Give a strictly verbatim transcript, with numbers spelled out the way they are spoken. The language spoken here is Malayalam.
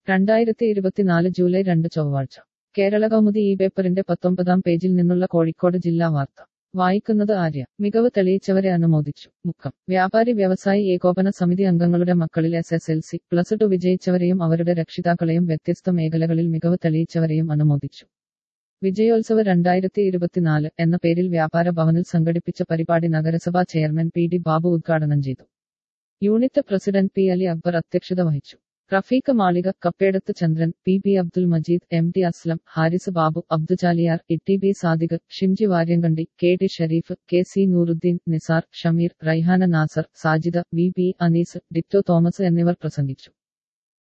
രണ്ടായിരത്തി ഇരുപത്തിനാല് ജൂലൈ രണ്ട് ചൊവ്വാഴ്ച കേരള കൗമുദി ഈ പേപ്പറിന്റെ പത്തൊമ്പതാം പേജിൽ നിന്നുള്ള കോഴിക്കോട് ജില്ലാ വാർത്ത വായിക്കുന്നത് ആര്യ. മികവ് തെളിയിച്ചവരെ അനുമോദിച്ചു. മുക്കം. വ്യാപാരി വ്യവസായി ഏകോപന സമിതി അംഗങ്ങളുടെ മക്കളിൽ S S L C plus two വിജയിച്ചവരെയും അവരുടെ രക്ഷിതാക്കളെയും വ്യത്യസ്ത മേഖലകളിൽ മികവ് തെളിയിച്ചവരെയും അനുമോദിച്ചു. വിജയോത്സവ് രണ്ടായിരത്തി ഇരുപത്തിനാല് എന്ന പേരിൽ വ്യാപാര ഭവനിൽ സംഘടിപ്പിച്ച പരിപാടി നഗരസഭാ ചെയർമാൻ പി ഡി ബാബു ഉദ്ഘാടനം ചെയ്തു. Unit president P Ali Akbar അധ്യക്ഷത വഹിച്ചു. Rafeeq Malika, Kappedath Chandran, P B Abdul Majeed, M T Aslam, Haris Babu, Abduchaliyar, E B Sadiq, Shimji Varyankandi, K T Shareef, K C Nooruddeen, Nisar, Shameer, Raihana Nasar, Sajida, V B Anees, Ditto Thomas എന്നിവർ പ്രസംഗിച്ചു.